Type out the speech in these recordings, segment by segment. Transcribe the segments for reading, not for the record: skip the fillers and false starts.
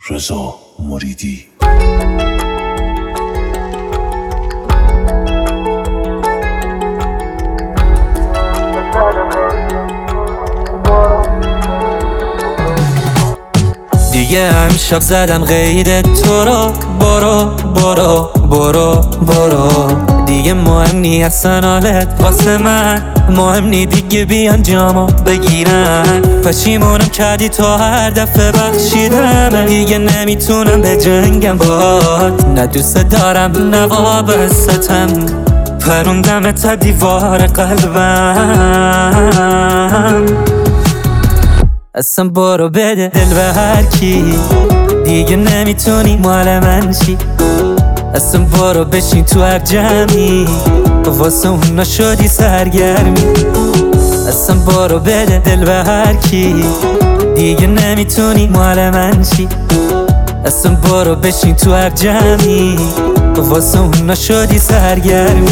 رضا مریدی. دیگه امشب زدم غیر تو رو، برو برو برو برو. دیگه مهم نی اصلا حالت واسه من، مهم نی دیگه بیان جامو بگیرن. پشیمونم کردی تو هر دفعه بخشیدم، دیگه نمیتونم به جنگم باد. نه دوست دارم نه وابستم، پروندم تا دیوار قلبم. اصلا برو بده دل به هر کی، دیگه نمیتونی مال من چی. اصلا برو بشین تو هر جمعی، واسه اونا شدی سرگرمی. اصلا برو بده دل به هر کی، دیگه نمیتونی مال من چی. اصلا برو بشین تو هر جمعی، واسه اونا شدی سرگرمی.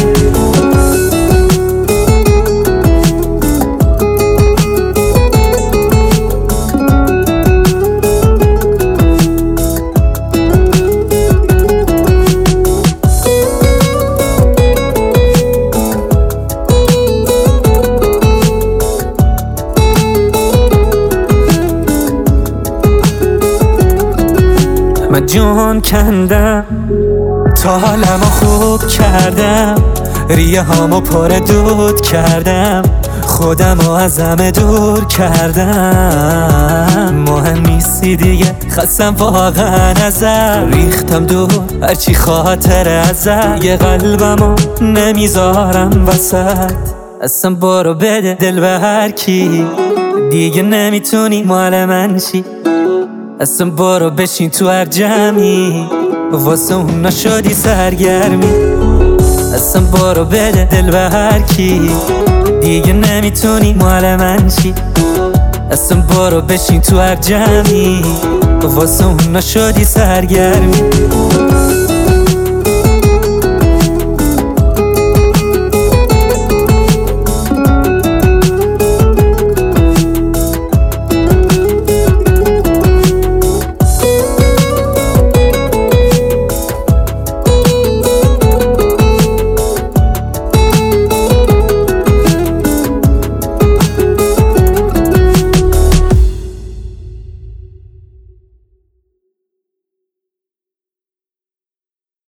من جون کندم تا حالمو خوب کردم، ریه هامو پر دود کردم، خودمو از همه دور کردم. مهم نیستی دیگه خستم واقعا ازت، ریختم دور هرچی خاطر ازت، یه قلبمو نمیذارم وسط. اصلا برو بده دل به هر کی، دیگه نمیتونی مال من چی. اصلا برو بشین تو هر جمعی، واسه اونا شدی سرگرمی. اصلا برو بده دل به هر کی، دیگه نمیتونی مال من چی. اصلا برو بشین تو هر جمعی، واسه اونا شدی سرگرمی.